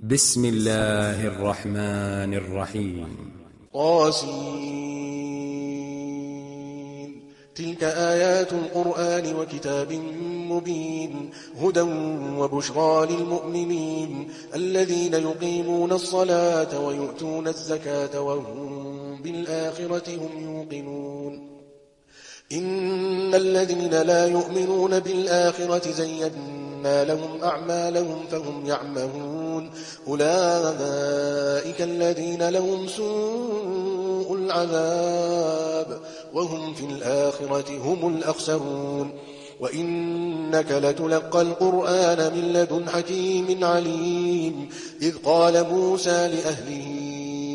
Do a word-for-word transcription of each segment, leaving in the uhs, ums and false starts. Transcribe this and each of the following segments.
بسم الله الرحمن الرحيم. طاسين. تلك آيات القرآن وكتاب مبين هدى وبشرى للمؤمنين الذين يقيمون الصلاة ويؤتون الزكاة وهم بالآخرة هم يوقنون. إن الذين لا يؤمنون بالآخرة زينا لهم أعمالهم فهم يعمهون أولئك الذين لهم سوء العذاب وهم في الآخرة هم الأخسرون. وإنك لتلقى القرآن من لدن حكيم عليم إذ قال موسى لأهله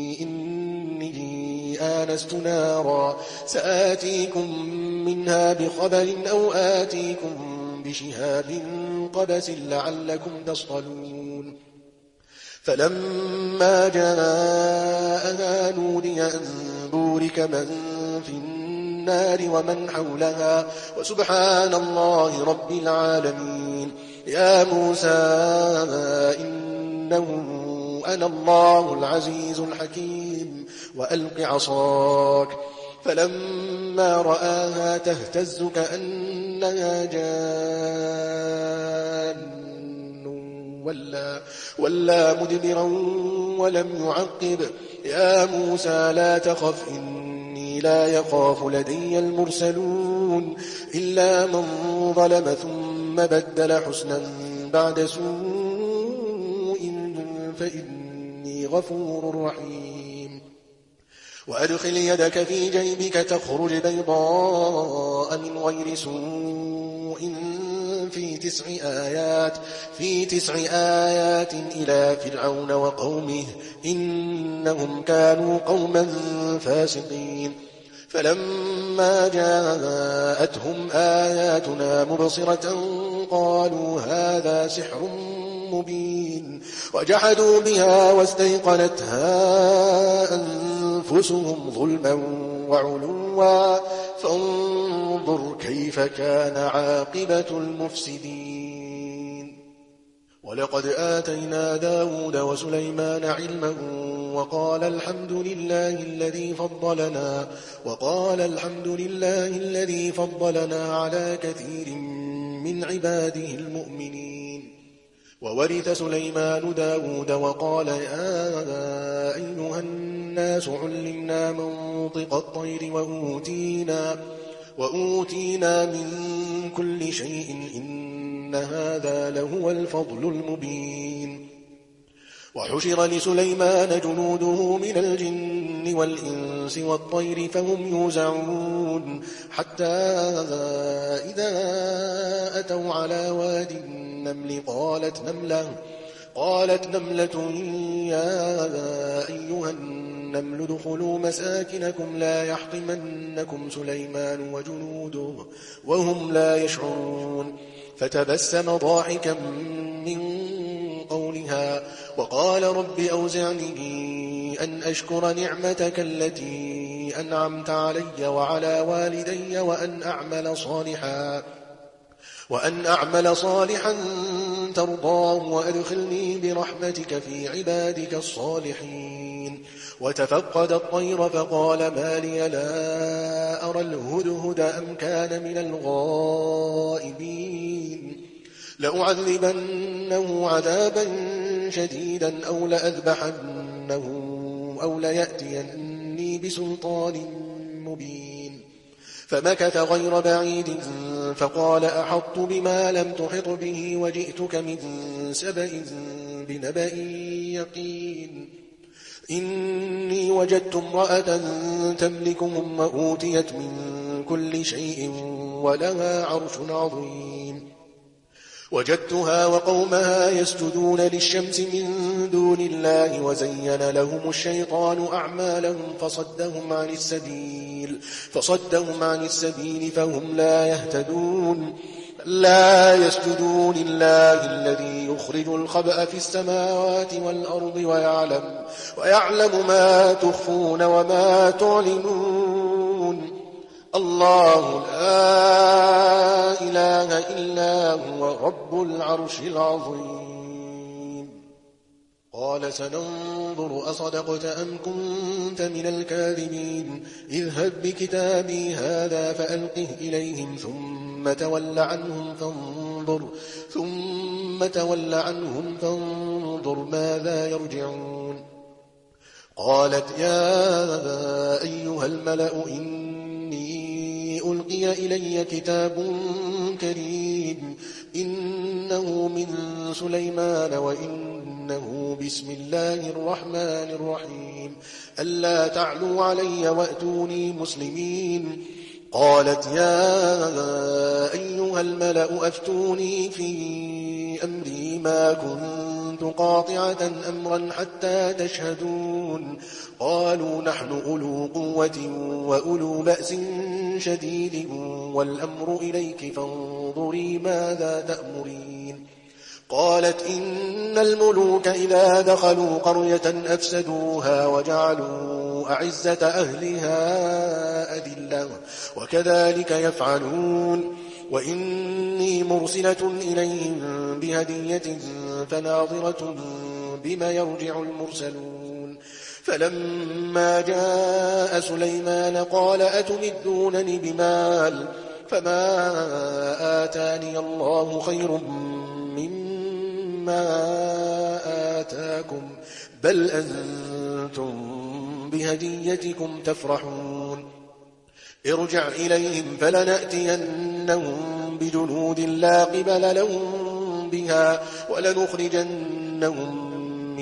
إني آنست نارا سآتيكم منها بخبر أو آتيكم بشهاب قبس لعلكم تصطلون. فلما جاءها نودي أن بورك من في النار ومن حولها وسبحان الله رب العالمين. يا موسى إنه أنا الله العزيز الحكيم وألق عصاك. فلما رآها تهتز كأنها جان ولا, ولا مدبرا ولم يعقب. يا موسى لا تخف إني لا يخاف لدي المرسلون إلا من ظلم ثم بدل حسنا بعد سوء فإني غفور رحيم. وأدخل يدك في جيبك تخرج بيضاء من غير سوء في تسع آيات في تسع آيات إلى فرعون وقومه إنهم كانوا قوما فاسقين. فلما جاءتهم آياتنا مبصرة قالوا هذا سحر مبين وجحدوا بها واستيقنتها أنفسهم ظلما وعلوا فانظر كيف كان عاقبة المفسدين. ولقد آتينا داود وسليمان علما وقال الحمد لله الذي فضلنا وقال الحمد لله الذي فضلنا على كثير من عباده المؤمنين. وورث سليمان داود وقال يا أيها الناس علمنا منطق الطير وأوتينا, وأوتينا من كل شيء إن هذا لهو الفضل المبين. وحشر لسليمان جنوده من الجن والإنس والطير فهم يوزعون حتى إذا أتوا على واد النمل قالت نملة, قالت نملة يا أيها النمل ادخلوا مساكنكم لا يحطمنكم سليمان وجنوده وهم لا يشعرون. فتبسم ضاحكا من قولها وقال رب أوزعني أن أشكر نعمتك التي أنعمت علي وعلى والدي وأن أعمل صالحا وأن أعمل صالحا ترضاه وأدخلني برحمتك في عبادك الصالحين. وتفقد الطير فقال ما لي لا أرى الهدهد أم كان من الغائبين لأعذبنه عذابا شديدا أو لأذبحنه أو ليأتيني بسلطان مبين. فمكث غير بعيد فقال أحطت بما لم تحط به وجئتك من سبأ بنبأ يقين. إني وجدت امرأة تملكهم وأوتيت من كل شيء ولها عرش عظيم. وجدتها وقومها يسجدون للشمس من دون الله وزين لهم الشيطان أعمالهم فصدهم عن السبيل فصدهم عن السبيل فهم لا يهتدون. لا يسجدون لله الذي يخرج الخبأ في السماوات والأرض ويعلم, ويعلم ما تخفون وما تعلنون. الله لا إله إلا هو رب العرش العظيم. قال سننظر أصدقت أم كنت من الكاذبين اذهب بكتابي هذا فألقه إليهم ثم تول عنهم فانظر, ثم تول عنهم فانظر ماذا يرجعون. قالت يا أيها الملأ إني ألقي إلي كتاب كريم إنه من سليمان وإنه بسم الله الرحمن الرحيم ألا تعلوا علي وأتوني مسلمين. قالت يا أيها الملأ أفتوني في أمري ما كنت قاطعة أمرا حتى تشهدون. قالوا نحن أولو قوة وأولو بأس شديد والأمر إليك فانظري ماذا تأمرين. قالت إن الملوك إذا دخلوا قرية أفسدوها وجعلوا أعزة أهلها أذلة وكذلك يفعلون. وإني مرسلة إليهم بهدية فناظرة بما يرجع المرسلون. فلما جاء سليمان قال أتمدونني بمال فما آتاني الله خير مما آتاكم بل أنتم بهديتكم تفرحون. ارجع إليهم فلنأتينهم بجنود لا قبل لهم بها ولنخرجنهم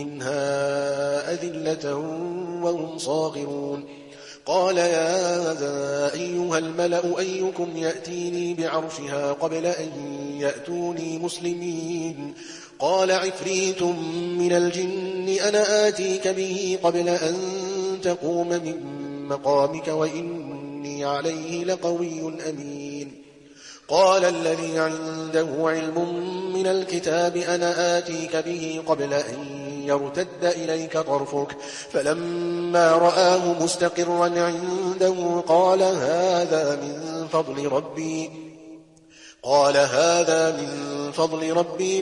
منها أذلة وهم صاغرون. قال يا أيها الملأ أيكم يأتيني بعرشها قبل أن يأتوني مسلمين. قال عفريت من الجن أنا آتيك به قبل أن تقوم من مقامك وإني عليه لقوي أمين. قال الذي عنده علم من الكتاب أنا آتيك به قبل أن يرتد إليك طرفك فلما رآه مستقرا عنده قال هذا من فضل ربي قال هذا من فضل ربي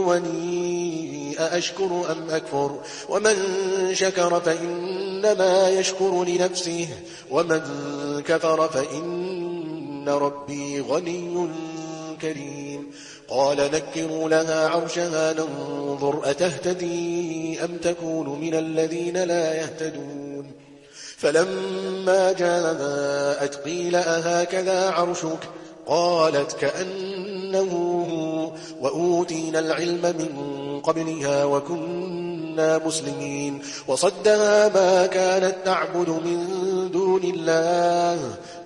ليبلوني أأشكر أم أكفر ومن شكر فإنما يشكر لنفسه ومن كفر فإن ربي غني كريم. قال نكروا لها عرشها ننظر أتهتدي أم تكون من الذين لا يهتدون. فلما جاءت قيل أهكذا عرشك قالت كأنه هو وأوتينا العلم من قبلها وكنا مسلمين. وصدها ما كانت تعبد من دون الله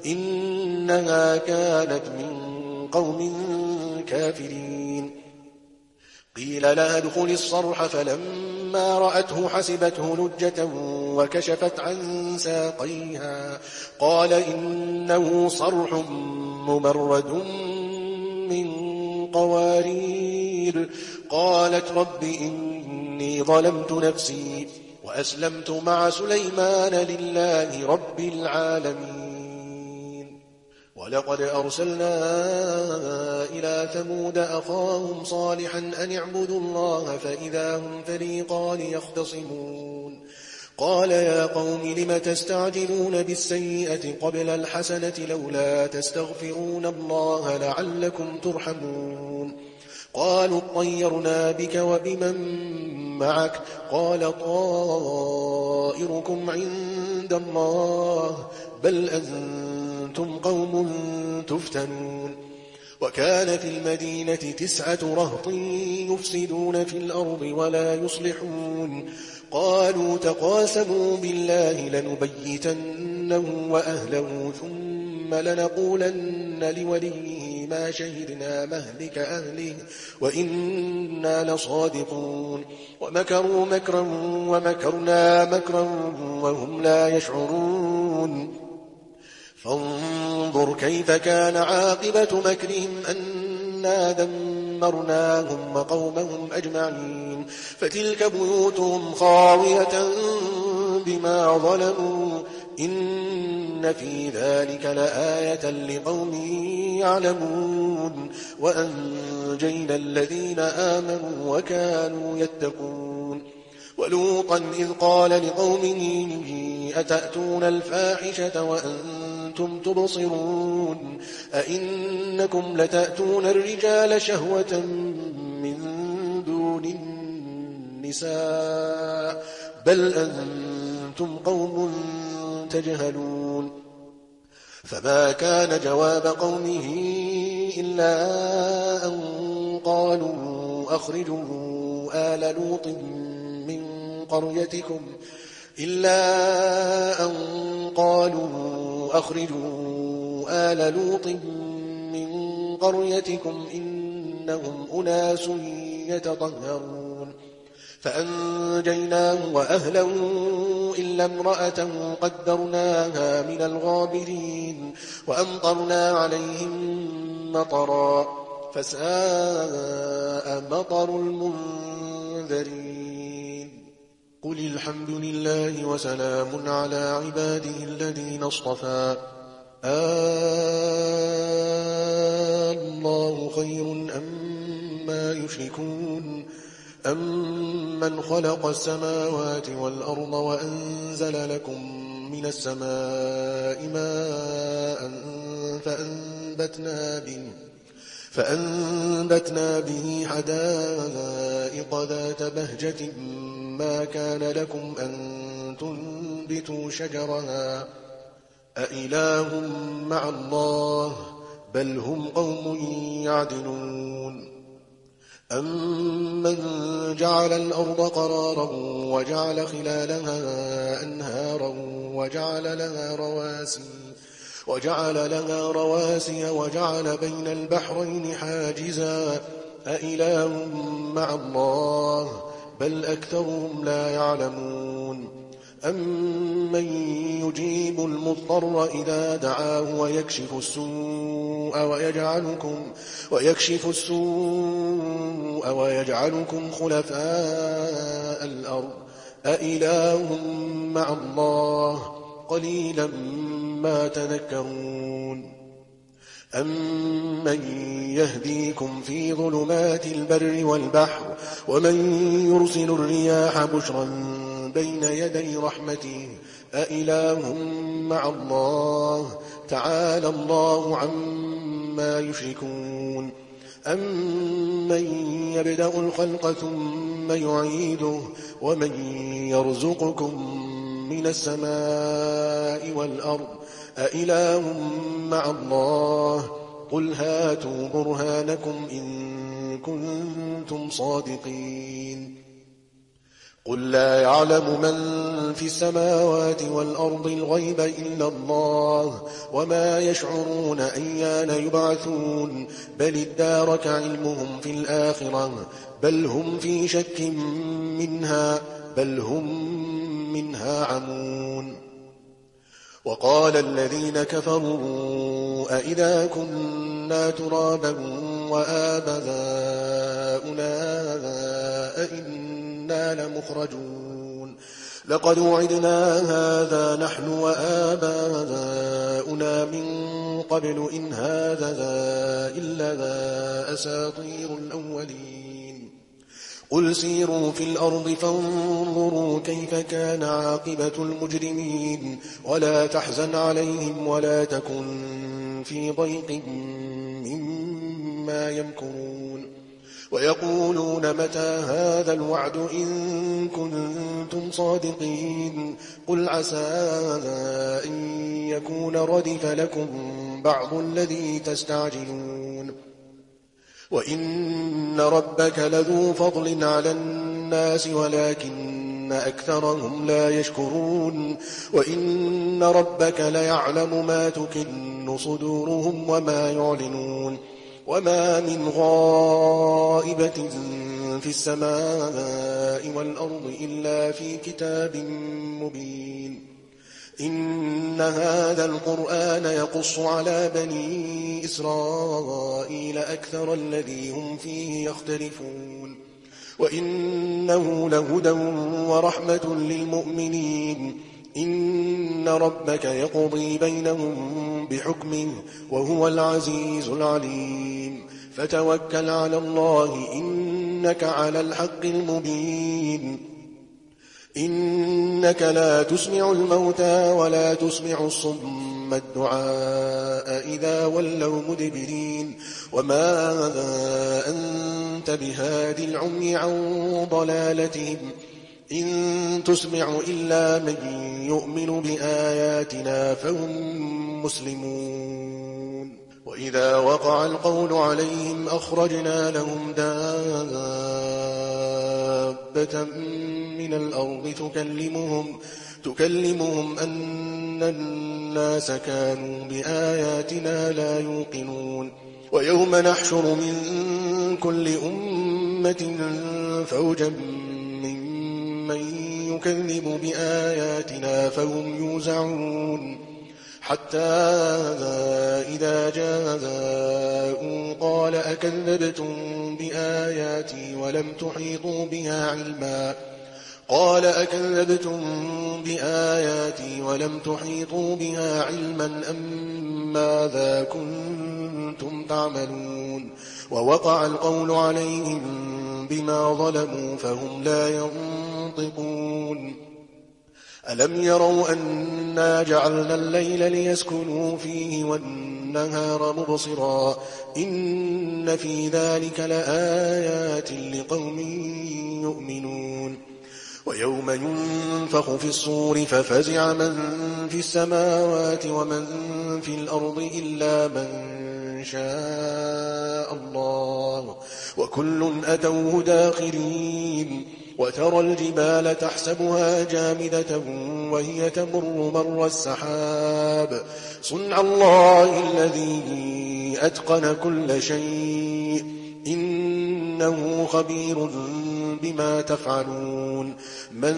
إنها كانت من قوم كافرين. قيل لها ادخل الصرح فلما رأته حسبته لجة وكشفت عن ساقيها قال إنه صرح ممرد من قوارير. قالت رب إني ظلمت نفسي وأسلمت مع سليمان لله رب العالمين. ولقد أرسلنا إلى ثمود أخاهم صالحا أن اعبدوا الله فإذا هم فريقان يختصمون. قال يا قوم لم تستعجلون بالسيئة قبل الحسنة لولا تستغفرون الله لعلكم ترحمون. قالوا اطيرنا بك وبمن معك قال طائركم عند الله بل أنتم قوم تفتنون. وكان في المدينة تسعة رهط يفسدون في الأرض ولا يصلحون. قالوا تقاسموا بالله لنبيتنه وأهله ثم لنقولن لوليه ما شهدنا مهلك أهله وإنا لصادقون. ومكروا مكرا ومكرنا مكرا وهم لا يشعرون. فانظر كيف كان عاقبة مكرهم أنا دمرناهم وقومهم أجمعين. فتلك بيوتهم خاوية بما ظلموا إن في ذلك لآية لقوم يعلمون. وأنجينا الذين آمنوا وكانوا يتقون. ولوطا إذ قال لقومه أتأتون الفاحشة وأنتم تبصرون أئنكم لتأتون الرجال شهوة من دون النساء بل أنتم قوم تجهلون فما كان جواب قومه إلا أن قالوا أخرجوا آل لوط من قريتكم إلا أن قالوا أخرجوا آل لوط من قريتكم إنهم أناس يتطهرون فأنجيناه وأهله إلا امرأته قدرناها من الغابرين وأمطرنا عليهم مطرا فساء مطر المنذرين قل الحمد لله وسلام على عباده الذين اصطفى الله خير أما يشركون أمن خلق السماوات والأرض وأنزل لكم من السماء ماء فأنبتنا به فأنبتنا به حدائق ذات بهجة ما كان لكم أن تنبتوا شجرها أإله مع الله بل هم قوم يعدلون أمن جعل الأرض قرارا وجعل خلالها أنهارا وجعل لها رواسي وجعل لها رواسي وجعل بين البحرين حاجزا أإله مع الله بل أكثرهم لا يعلمون أمن يجيب المضطر إذا دعاه ويكشف السوء ويجعلكم ويكشف السوء ويجعلكم خلفاء الأرض أإله مع الله قليلا ما تذكرون أمن يهديكم في ظلمات البر والبحر ومن يرسل الرياح بشرا بين يدي رحمته أإله مع الله تعالى الله عما يشركون أمن يبدأ الخلق ثم يعيده ومن يرزقكم من السماء والأرض أإله مع الله قل هاتوا برهانكم إن كنتم صادقين قل لا يعلم من في السماوات والأرض الغيب إلا الله وما يشعرون أيان يبعثون بل ادارك علمهم في الآخرة بل هم في شك منها بل هم منها عمون وقال الذين كفروا أئذا كنا ترابا وآباؤنا أئنا لمخرجون لقد وعدنا هذا نحن وآباؤنا من قبل إن هذا إلا أساطير الأولين قل سيروا في الأرض فانظروا كيف كان عاقبة المجرمين ولا تحزن عليهم ولا تكن في ضيق مما يمكرون ويقولون متى هذا الوعد إن كنتم صادقين قل عسى أن يكون ردف لكم بعض الذي تستعجلون وإن ربك لذو فضل على الناس ولكن أكثرهم لا يشكرون وإن ربك ليعلم ما تكن صدورهم وما يعلنون وما من غائبة في السماء والأرض إلا في كتاب مبين إن هذا القرآن يقص على بني إسرائيل أكثر الذي هم فيه يختلفون وإنه لهدى ورحمة للمؤمنين إن ربك يقضي بينهم بحكمه وهو العزيز العليم فتوكل على الله إنك على الحق المبين إنك لا تسمع الموتى ولا تسمع الصم الدعاء إذا ولوا مدبرين وما أنت بهاد العمي عن ضلالتهم إن تسمع إلا من يؤمن بآياتنا فهم مسلمون وإذا وقع القول عليهم أخرجنا لهم دابة من الأرض تكلمهم, تكلمهم أن الناس كانوا بآياتنا لا يوقنون ويوم نحشر من كل أمة فوجا ممن يكذب بآياتنا فهم يوزعون حتى إذا جاءوا قال أكذبتم بآياتي ولم تحيطوا بها علما قال أكذبتم بآياتي ولم تحيطوا بها علما أم ماذا كنتم تعملون ووقع القول عليهم بما ظلموا فهم لا ينطقون ألم يروا أنا جعلنا الليل ليسكنوا فيه والنهار مبصرا إن في ذلك لآيات لقوم يؤمنون ويوم ينفخ في الصور ففزع من في السماوات ومن في الأرض إلا من شاء الله وكل أتوه داخرين وترى الجبال تحسبها جامدة وهي تمر مر السحاب صنع الله الذي أتقن كل شيء إنه خبير بما تفعلون من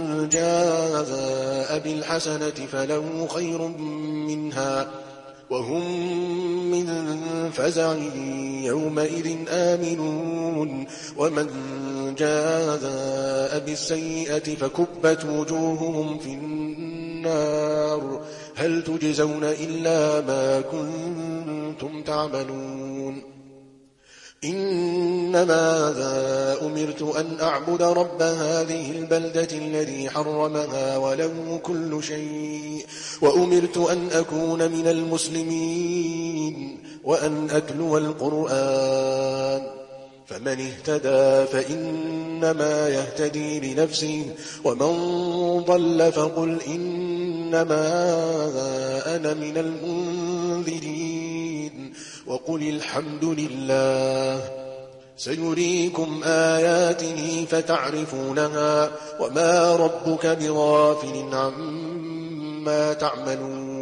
جاء بالحسنة فله خير منها وهم من فزع يومئذ آمنون ومن جاء بالسيئة فكبت وجوههم في النار هل تجزون إلا ما كنتم تعملون إنما أمرت أن أعبد رب هذه البلدة الذي حرمها وله كل شيء وأمرت أن أكون من المسلمين وأن أتلو القرآن فمن اهتدى فإنما يهتدي لنفسه ومن ضل فقل إنما أنا من المنذرين وقل الحمد لله سيريكم آياته فتعرفونها وما ربك بغافل عما تعملون